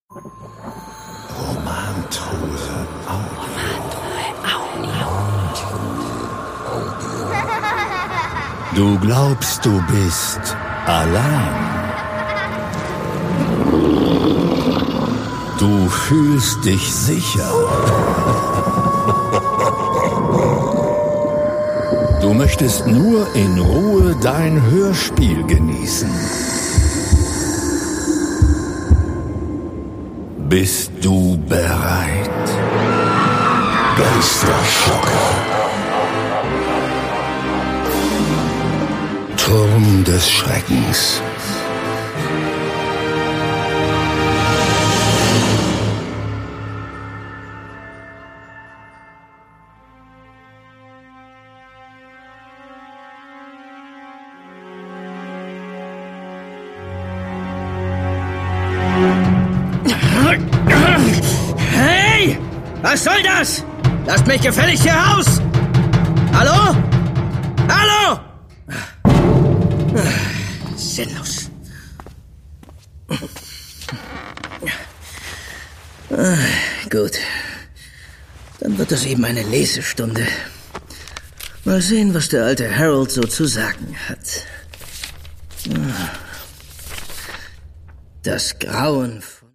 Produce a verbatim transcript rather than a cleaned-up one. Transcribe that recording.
Romantruhe Audio. Du glaubst, du bist allein. Du fühlst dich sicher. Du möchtest nur in Ruhe dein Hörspiel genießen. Bist du bereit? Geisterschocker. Turm des Schreckens. Hey! Was soll das? Lasst mich gefälligst hier raus! Hallo? Hallo? Sinnlos. Gut. Dann wird das eben eine Lesestunde. Mal sehen, was der alte Harold so zu sagen hat. Das Grauen...